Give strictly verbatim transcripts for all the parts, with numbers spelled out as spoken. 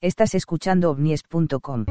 Estás escuchando ovnies punto com.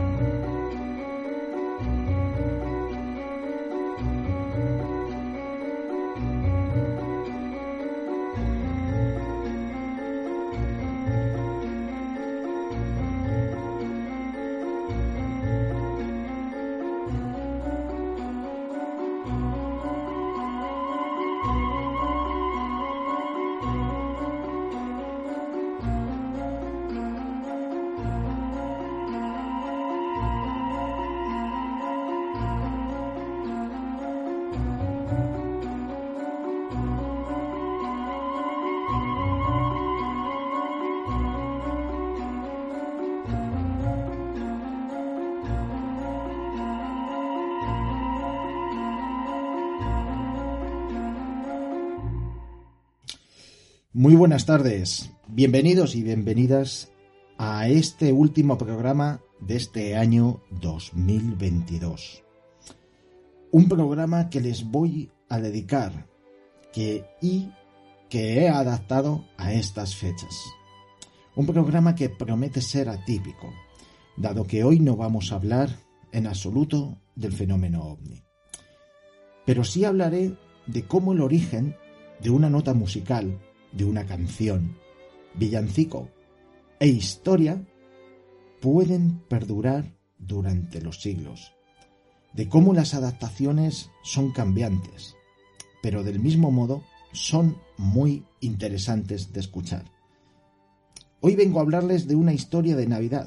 Muy buenas tardes, bienvenidos y bienvenidas a este último programa de este año dos mil veintidós. Un programa que les voy a dedicar que, y que he adaptado a estas fechas. Un programa que promete ser atípico, dado que hoy no vamos a hablar en absoluto del fenómeno ovni. Pero sí hablaré de cómo el origen de una nota musical, de una canción, villancico e historia pueden perdurar durante los siglos, de cómo las adaptaciones son cambiantes, pero del mismo modo son muy interesantes de escuchar. Hoy vengo a hablarles de una historia de Navidad.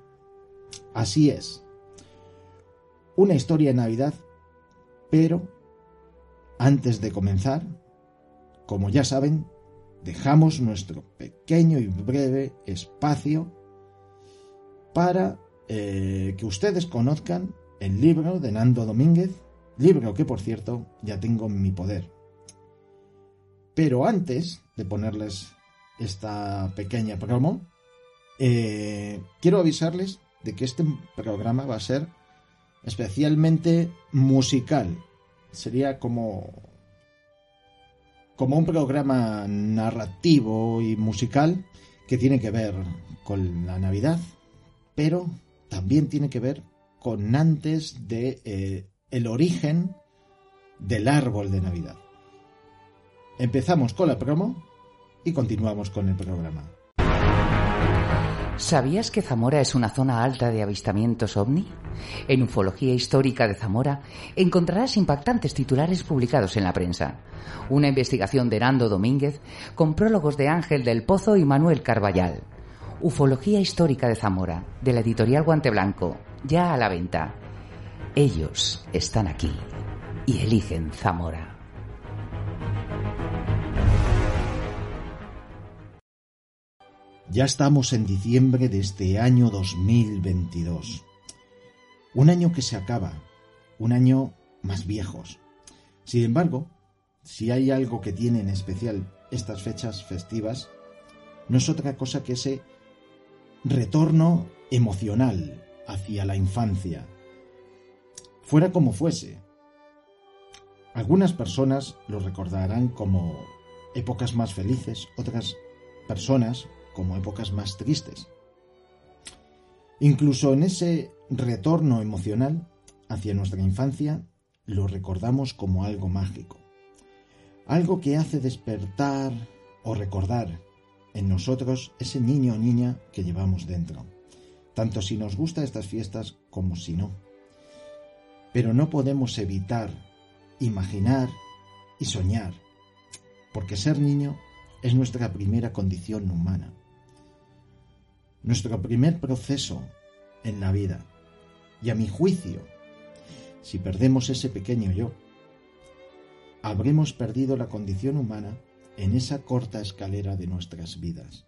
Así es, una historia de Navidad, pero antes de comenzar, como ya saben, dejamos nuestro pequeño y breve espacio para eh, que ustedes conozcan el libro de Nando Domínguez, libro que, por cierto, ya tengo en mi poder. Pero antes de ponerles esta pequeña promo, eh, quiero avisarles de que este programa va a ser especialmente musical. Sería como... como un programa narrativo y musical que tiene que ver con la Navidad, pero también tiene que ver con antes de eh, el origen del árbol de Navidad. Empezamos con la promo y continuamos con el programa. ¿Sabías que Zamora es una zona alta de avistamientos ovni? En Ufología Histórica de Zamora encontrarás impactantes titulares publicados en la prensa. Una investigación de Nando Domínguez con prólogos de Ángel del Pozo y Manuel Carballal. Ufología Histórica de Zamora, de la editorial Guante Blanco, ya a la venta. Ellos están aquí y eligen Zamora. Ya estamos en diciembre de este año dos mil veintidós. Un año que se acaba, un año más viejos. Sin embargo, si hay algo que tiene en especial estas fechas festivas, no es otra cosa que ese retorno emocional hacia la infancia. Fuera como fuese. Algunas personas lo recordarán como épocas más felices, otras personas como épocas más tristes. Incluso en ese retorno emocional hacia nuestra infancia lo recordamos como algo mágico, algo que hace despertar o recordar en nosotros ese niño o niña que llevamos dentro, tanto si nos gustan estas fiestas como si no. Pero no podemos evitar imaginar y soñar, porque ser niño es nuestra primera condición humana. Nuestro primer proceso en la vida. Y a mi juicio, si perdemos ese pequeño yo, habremos perdido la condición humana en esa corta escalera de nuestras vidas.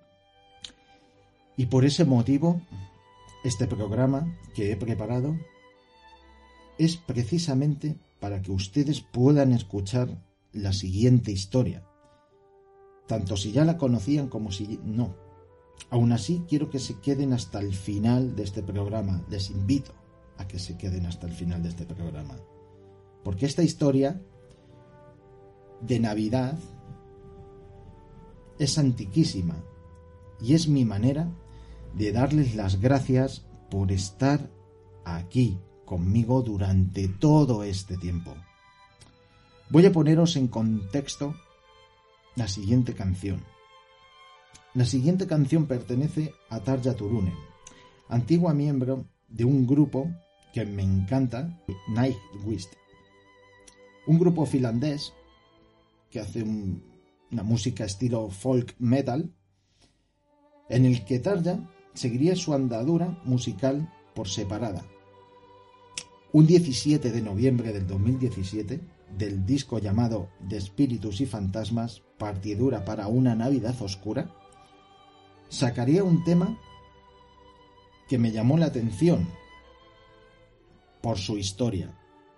Y por ese motivo, este programa que he preparado es precisamente para que ustedes puedan escuchar la siguiente historia, tanto si ya la conocían como si no. Aún así, quiero que se queden hasta el final de este programa. Les invito a que se queden hasta el final de este programa. Porque esta historia de Navidad es antiquísima y es mi manera de darles las gracias por estar aquí conmigo durante todo este tiempo. Voy a poneros en contexto la siguiente canción. La siguiente canción pertenece a Tarja Turunen, antigua miembro de un grupo que me encanta, Nightwish, un grupo finlandés que hace un, una música estilo folk metal, en el que Tarja seguiría su andadura musical por separada. Un diecisiete de noviembre del dos mil diecisiete, del disco llamado De Espíritus y Fantasmas, partidura para una Navidad oscura, sacaría un tema que me llamó la atención por su historia.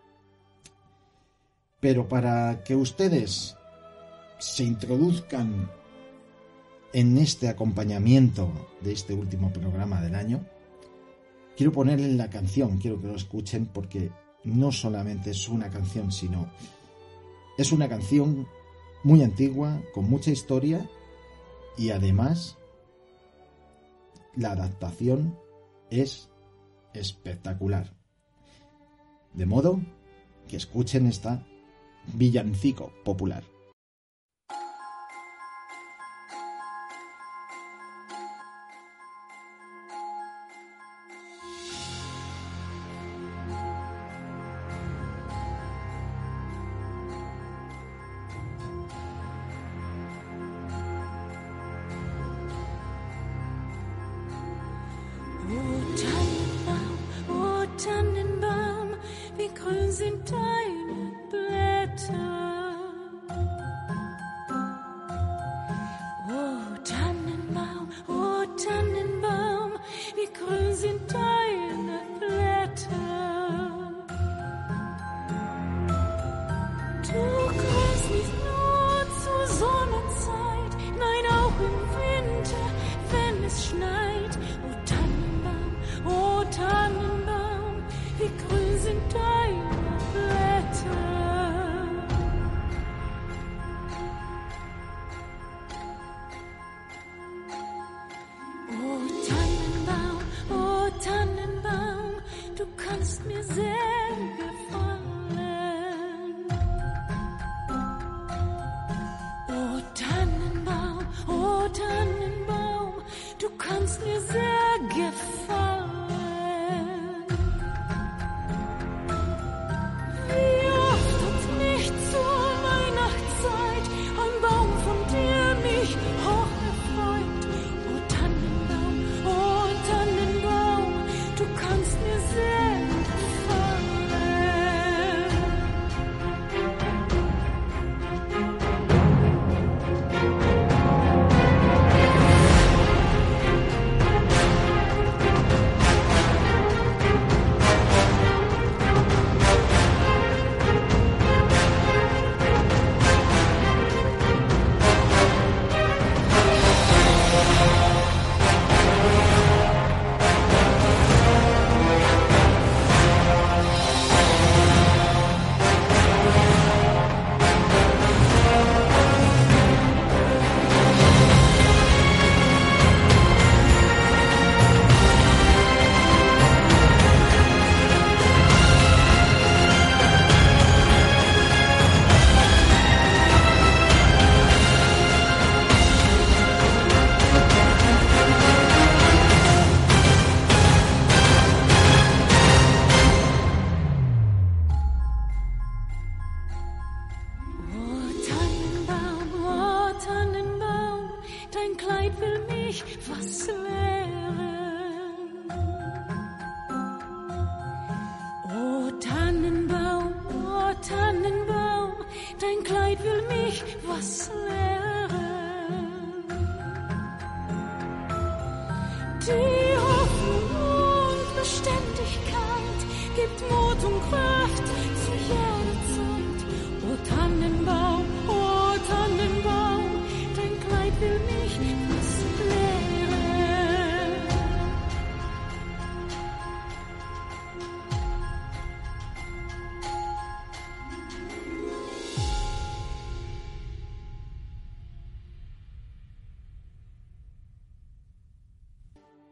Pero para que ustedes se introduzcan en este acompañamiento de este último programa del año, quiero ponerles la canción, quiero que lo escuchen, porque no solamente es una canción, sino es una canción muy antigua, con mucha historia, y además la adaptación es espectacular. De modo que escuchen esta villancico popular.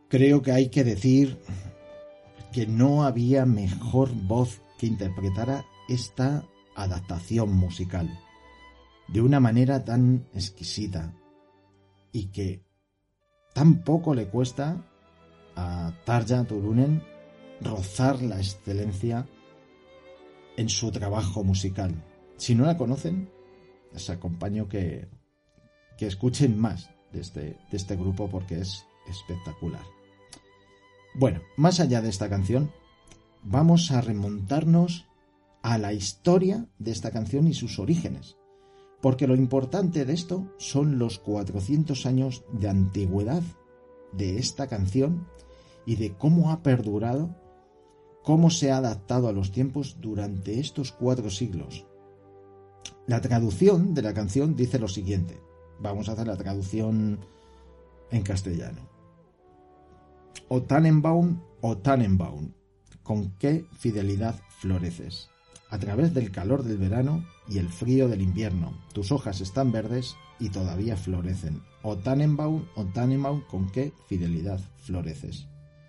creo que hay que decir que no había mejor voz que interpretara esta adaptación musical de una manera tan exquisita y que tan poco le cuesta a Tarja Turunen rozar la excelencia en su trabajo musical. Si no la conocen, les acompaño que, que escuchen más de este, de este grupo porque es espectacular. Bueno, más allá de esta canción, vamos a remontarnos a la historia de esta canción y sus orígenes, porque lo importante de esto son los cuatrocientos años de antigüedad de esta canción y de cómo ha perdurado, cómo se ha adaptado a los tiempos durante estos cuatro siglos. La traducción de la canción dice lo siguiente. Vamos a hacer la traducción en castellano. O Tannenbaum, o Tannenbaum, ¿con qué fidelidad floreces? A través del calor del verano y el frío del invierno, tus hojas están verdes y todavía florecen. O Tannenbaum, o Tannenbaum, ¿con qué fidelidad floreces?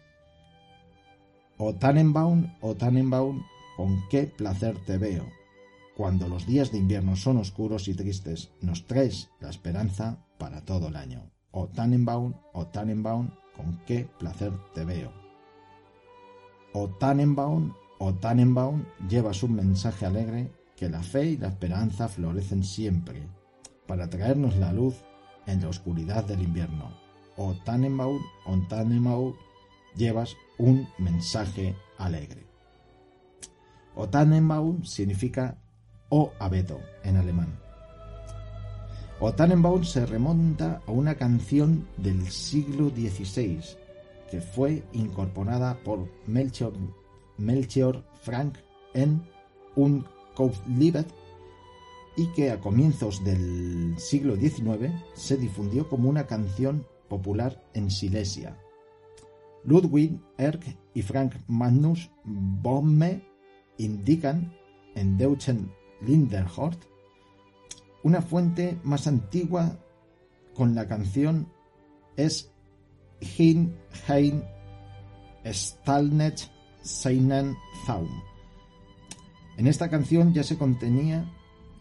O Tannenbaum, o Tannenbaum, ¿con qué placer te veo? Cuando los días de invierno son oscuros y tristes, nos traes la esperanza para todo el año. O Tannenbaum, o Tannenbaum, ¿con qué placer te veo? O Tannenbaum, o Tannenbaum, llevas un mensaje alegre que la fe y la esperanza florecen siempre, para traernos la luz en la oscuridad del invierno. O Tannenbaum, o Tannenbaum, llevas un mensaje alegre. O Tannenbaum significa o abeto en alemán. O Tannenbaum se remonta a una canción del siglo dieciséis que fue incorporada por Melchior, Melchior Frank en un Kauflied y que a comienzos del siglo diecinueve se difundió como una canción popular en Silesia. Ludwig Erck y Frank Magnus Bohme indican en Deutschen Lindenhort una fuente más antigua con la canción es Hin Hein Stallnet Seinen Zaum. En esta canción ya se contenía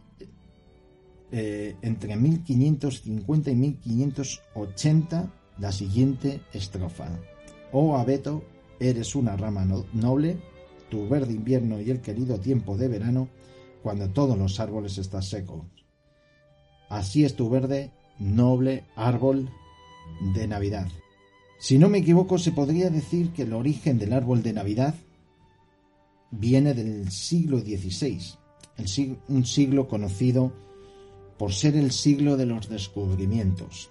eh, entre mil quinientos cincuenta y mil quinientos ochenta la siguiente estrofa. Oh abeto, eres una rama no- noble, tu verde invierno y el querido tiempo de verano, cuando todos los árboles están secos. Así es tu verde, noble árbol de Navidad. Si no me equivoco, se podría decir que el origen del árbol de Navidad viene del siglo dieciséis, el sig- un siglo conocido por ser el siglo de los descubrimientos.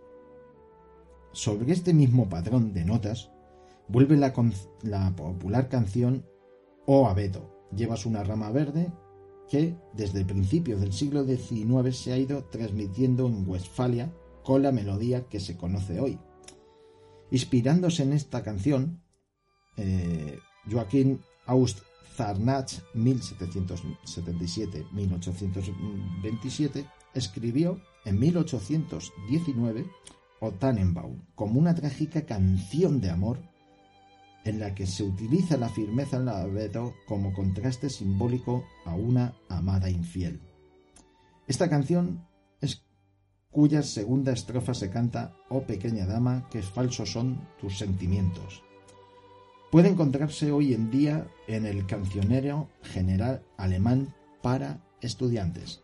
Sobre este mismo patrón de notas, vuelve la, con- la popular canción Oh abeto, llevas una rama verde, que desde principios del siglo diecinueve se ha ido transmitiendo en Westfalia con la melodía que se conoce hoy. Inspirándose en esta canción, eh, Joachim August Zarnach, mil setecientos setenta y siete a mil ochocientos veintisiete, escribió en mil ochocientos diecinueve O Tannenbaum como una trágica canción de amor en la que se utiliza la firmeza en la abeto como contraste simbólico a una amada infiel. Esta canción es cuya segunda estrofa se canta Oh pequeña dama, qué falsos son tus sentimientos. Puede encontrarse hoy en día en el Cancionero General Alemán para estudiantes.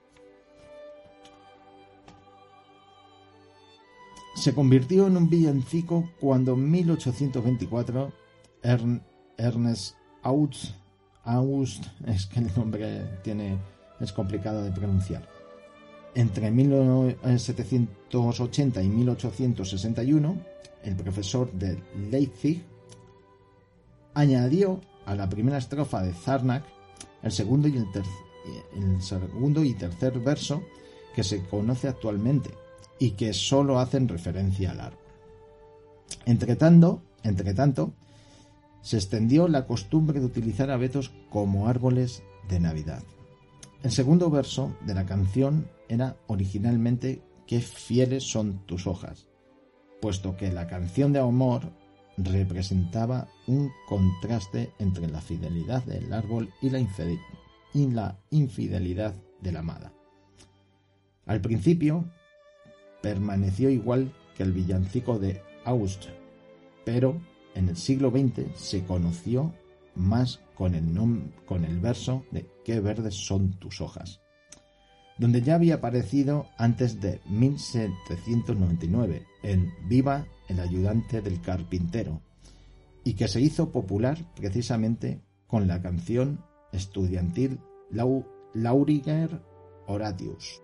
Se convirtió en un villancico cuando en mil ochocientos veinticuatro Ern, Ernest August, August, es que el nombre tiene, es complicado de pronunciar, entre mil setecientos ochenta y mil ochocientos sesenta y uno, el profesor de Leipzig añadió a la primera estrofa de Zarnach el segundo y el, ter, el segundo y tercer verso que se conoce actualmente y que solo hacen referencia al árbol. Entre tanto, entre tanto, se extendió la costumbre de utilizar abetos como árboles de Navidad. El segundo verso de la canción era originalmente Qué fieles son tus hojas, puesto que la canción de amor representaba un contraste entre la fidelidad del árbol y la, infide- y la infidelidad de la amada. Al principio permaneció igual que el villancico de August, pero en el siglo veinte se conoció más con el, nom- con el verso de Qué verdes son tus hojas, donde ya había aparecido antes de mil setecientos noventa y nueve en Viva el ayudante del carpintero, y que se hizo popular precisamente con la canción estudiantil Lau- Lauriger Horatius.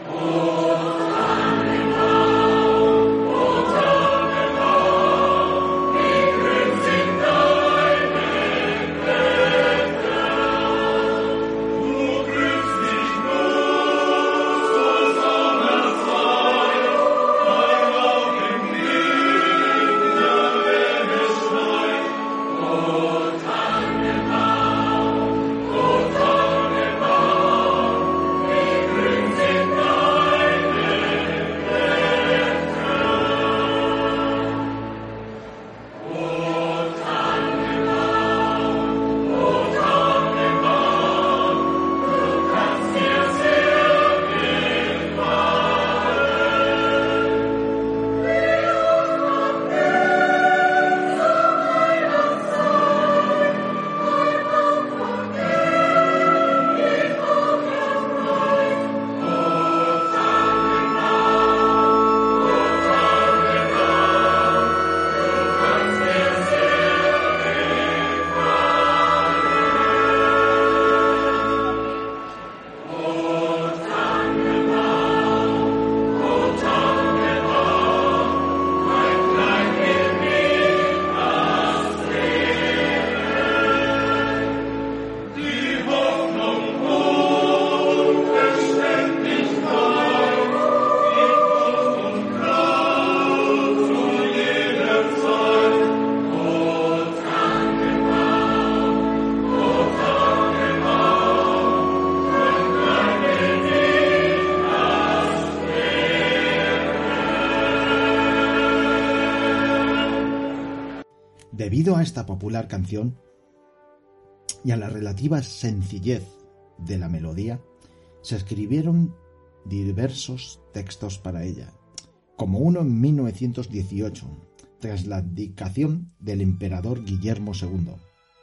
Debido a esta popular canción y a la relativa sencillez de la melodía, se escribieron diversos textos para ella, como uno en mil novecientos dieciocho, tras la abdicación del emperador Guillermo segundo,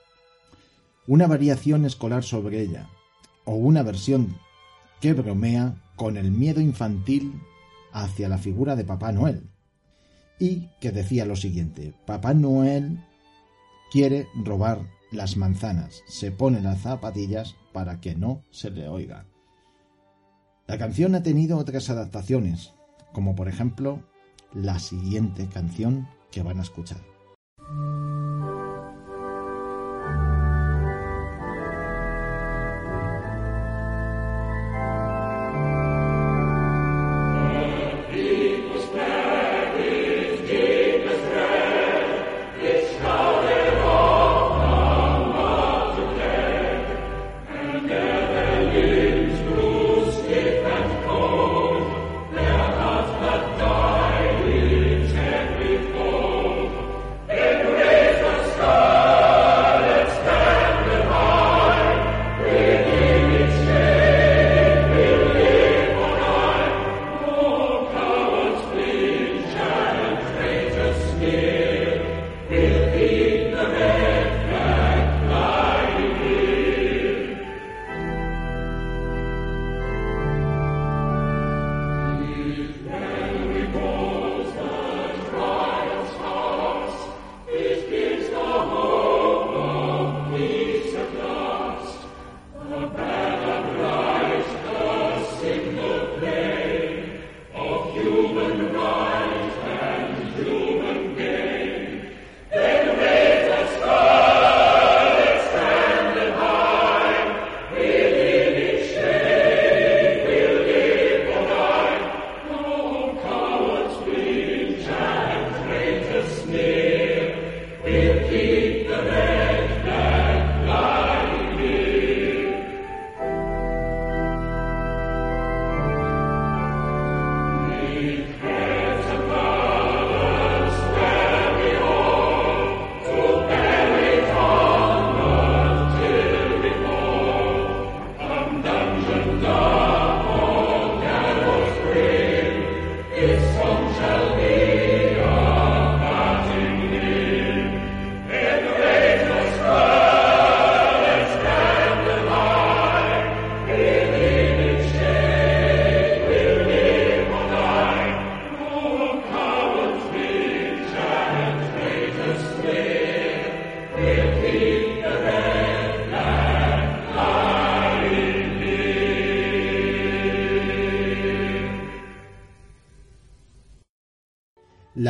una variación escolar sobre ella, o una versión que bromea con el miedo infantil hacia la figura de Papá Noel, y que decía lo siguiente: Papá Noel quiere robar las manzanas, se pone las zapatillas para que no se le oiga. La canción ha tenido otras adaptaciones, como por ejemplo la siguiente canción que van a escuchar.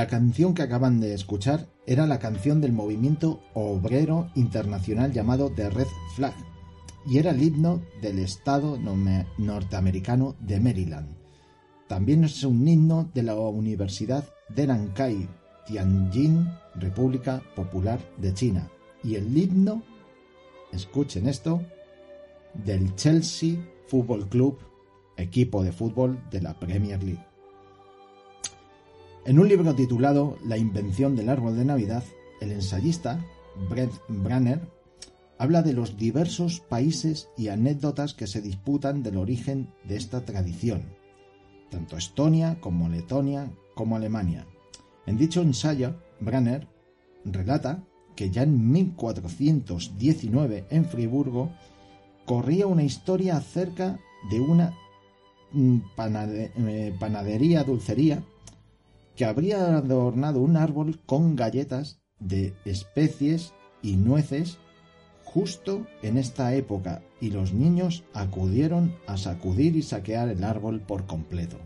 La canción que acaban de escuchar era la canción del movimiento obrero internacional llamado The Red Flag y era el himno del estado norteamericano de Maryland. También es un himno de la Universidad de Nankai, Tianjin, República Popular de China, y el himno, escuchen esto, del Chelsea Football Club, equipo de fútbol de la Premier League. En un libro titulado La invención del árbol de Navidad, el ensayista Brett Branner habla de los diversos países y anécdotas que se disputan del origen de esta tradición, tanto Estonia como Letonia como Alemania. En dicho ensayo, Branner relata que ya en mil cuatrocientos diecinueve en Friburgo corría una historia acerca de una panade- eh, panadería-dulcería que habría adornado un árbol con galletas de especies y nueces justo en esta época, y los niños acudieron a sacudir y saquear el árbol por completo.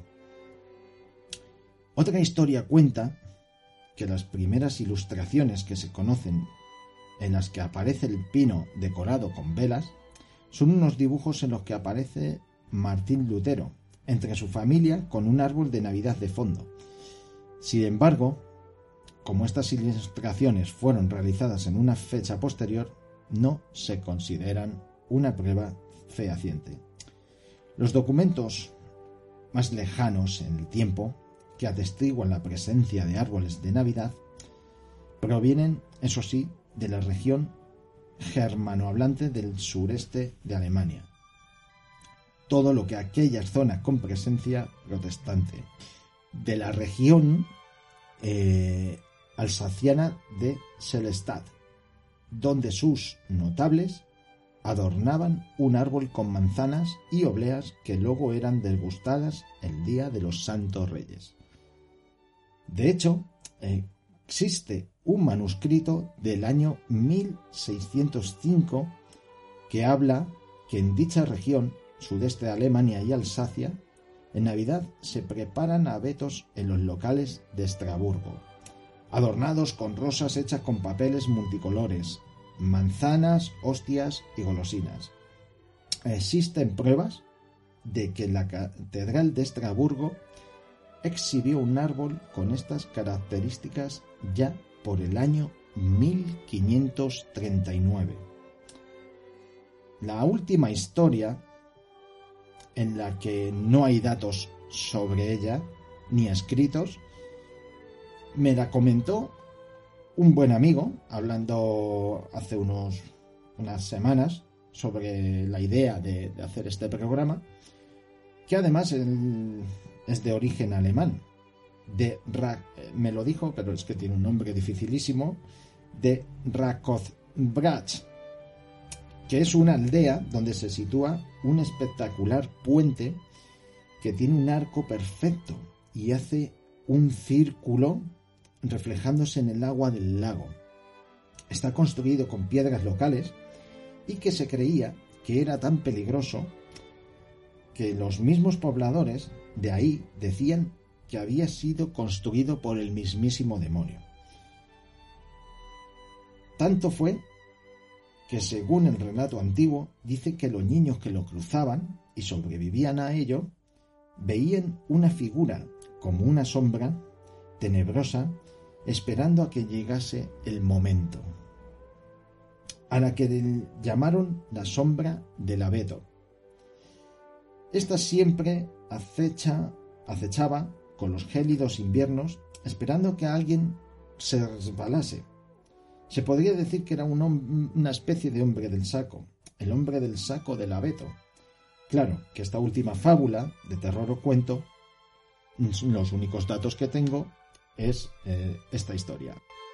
Otra historia cuenta que las primeras ilustraciones que se conocen en las que aparece el pino decorado con velas son unos dibujos en los que aparece Martín Lutero entre su familia con un árbol de Navidad de fondo. Sin embargo, como estas ilustraciones fueron realizadas en una fecha posterior, no se consideran una prueba fehaciente. Los documentos más lejanos en el tiempo que atestiguan la presencia de árboles de Navidad provienen, eso sí, de la región germanohablante del sureste de Alemania, todo lo que aquellas zonas con presencia protestante, de la región eh, alsaciana de Sélestadt, donde sus notables adornaban un árbol con manzanas y obleas que luego eran degustadas el día de los Santos Reyes. De hecho, eh, existe un manuscrito del año mil seiscientos cinco que habla que en dicha región, sudeste de Alemania y Alsacia, en Navidad se preparan abetos en los locales de Estrasburgo, adornados con rosas hechas con papeles multicolores, manzanas, hostias y golosinas. Existen pruebas de que la catedral de Estrasburgo exhibió un árbol con estas características ya por el año mil quinientos treinta y nueve. La última historia, en la que no hay datos sobre ella ni escritos, me la comentó un buen amigo hablando hace unos, unas semanas sobre la idea de, de hacer este programa, que además el, es de origen alemán, de Ra, me lo dijo, pero es que tiene un nombre dificilísimo, de Rakozbrach, que es una aldea donde se sitúa un espectacular puente que tiene un arco perfecto y hace un círculo reflejándose en el agua del lago. Está construido con piedras locales y que se creía que era tan peligroso que los mismos pobladores de ahí decían que había sido construido por el mismísimo demonio. Tanto fue que, según el relato antiguo, dice que los niños que lo cruzaban y sobrevivían a ello veían una figura como una sombra tenebrosa esperando a que llegase el momento, a la que llamaron la sombra del abeto. Esta siempre acecha, acechaba con los gélidos inviernos esperando que alguien se resbalase. Se podría decir que era un hom- una especie de hombre del saco, el hombre del saco del abeto. Claro que esta última fábula de terror o cuento, los únicos datos que tengo es eh, esta historia.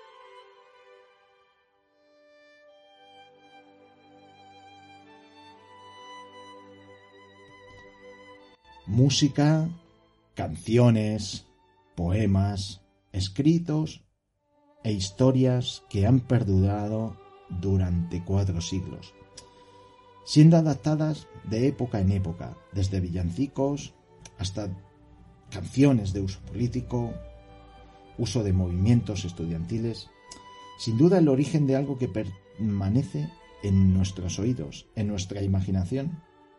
Música, canciones, poemas, escritos e historias que han perdurado durante cuatro siglos, siendo adaptadas de época en época, desde villancicos hasta canciones de uso político, uso de movimientos estudiantiles, sin duda el origen de algo que permanece en nuestros oídos, en nuestra imaginación,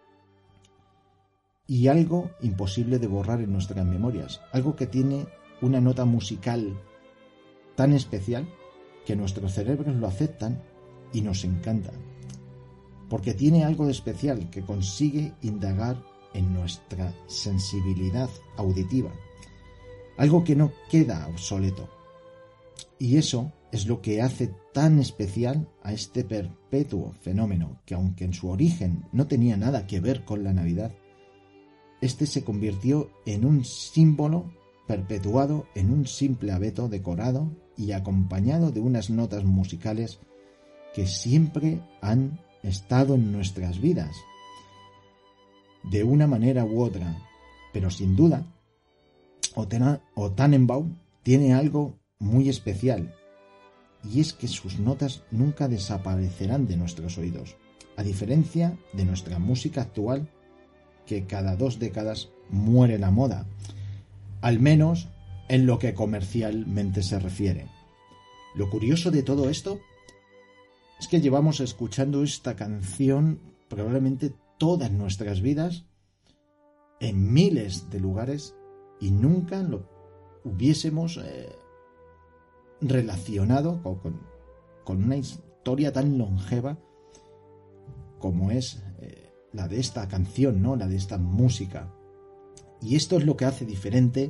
y algo imposible de borrar en nuestras memorias, algo que tiene una nota musical tan especial que nuestros cerebros lo aceptan y nos encanta, porque tiene algo de especial que consigue indagar en nuestra sensibilidad auditiva, algo que no queda obsoleto. Y eso es lo que hace tan especial a este perpetuo fenómeno, que aunque en su origen no tenía nada que ver con la Navidad, este se convirtió en un símbolo perpetuado en un simple abeto decorado y acompañado de unas notas musicales que siempre han estado en nuestras vidas, de una manera u otra, pero sin duda, O Tannenbaum tiene algo muy especial, y es que sus notas nunca desaparecerán de nuestros oídos, a diferencia de nuestra música actual, que cada dos décadas muere la moda, al menos en lo que comercialmente se refiere. Lo curioso de todo esto es que llevamos escuchando esta canción probablemente todas nuestras vidas, en miles de lugares, y nunca lo hubiésemos eh, relacionado con, con, con una historia tan longeva como es eh, la de esta canción, ¿no? La de esta música. Y esto es lo que hace diferente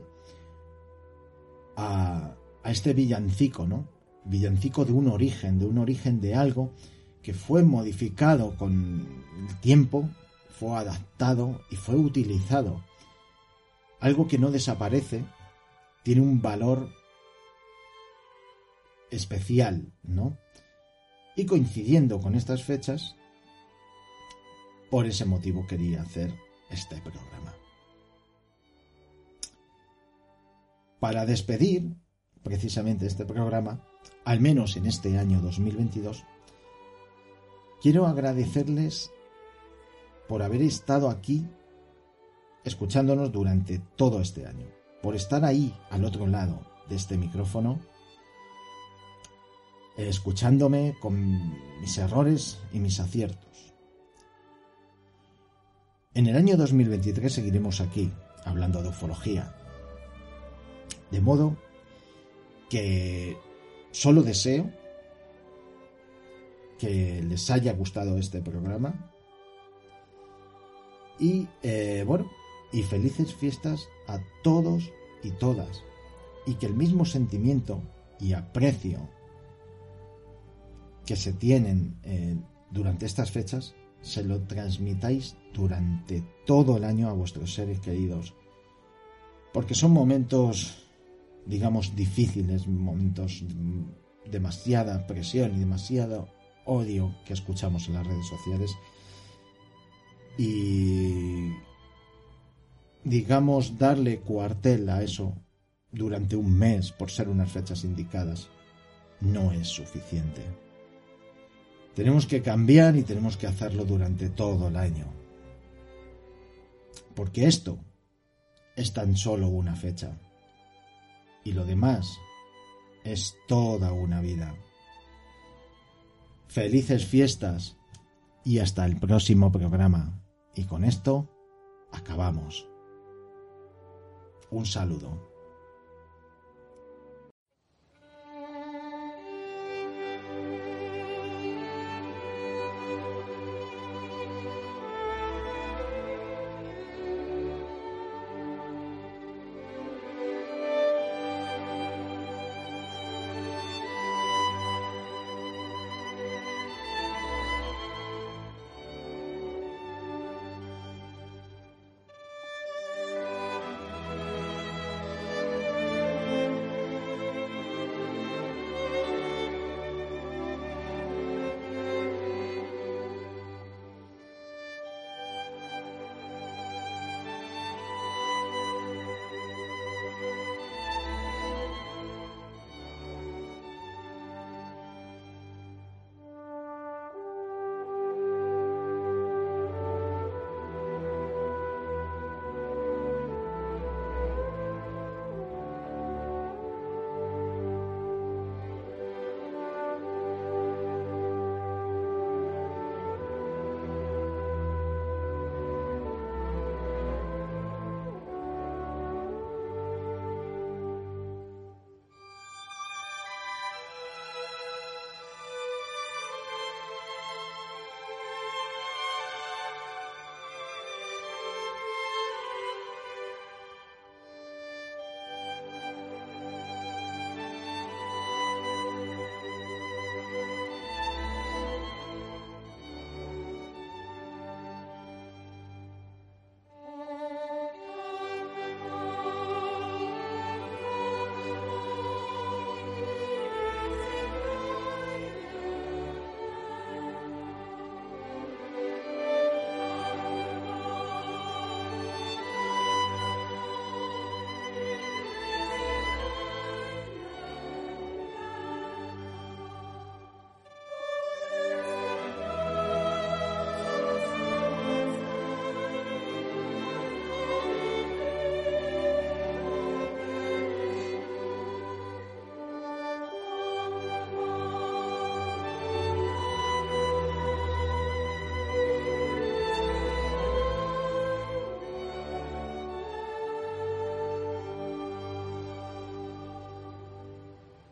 a, a este villancico, ¿no? Villancico de un origen, de un origen de algo que fue modificado con el tiempo, fue adaptado y fue utilizado. Algo que no desaparece, tiene un valor especial, ¿no? Y coincidiendo con estas fechas, por ese motivo quería hacer este programa. Para despedir precisamente este programa, al menos en este año dos mil veintidós, quiero agradecerles por haber estado aquí escuchándonos durante todo este año, por estar ahí al otro lado de este micrófono, escuchándome con mis errores y mis aciertos. En el año dos mil veintitrés seguiremos aquí, hablando de ufología. De modo que solo deseo que les haya gustado este programa y, eh, bueno, y felices fiestas a todos y todas, y que el mismo sentimiento y aprecio que se tienen eh, durante estas fechas se lo transmitáis durante todo el año a vuestros seres queridos, porque son momentos, digamos, difíciles, momentos de demasiada presión y demasiado odio que escuchamos en las redes sociales, y digamos darle cuartel a eso durante un mes por ser unas fechas indicadas no es suficiente. Tenemos que cambiar y tenemos que hacerlo durante todo el año, porque esto es tan solo una fecha y lo demás es toda una vida. Felices fiestas y hasta el próximo programa. Y con esto acabamos. Un saludo.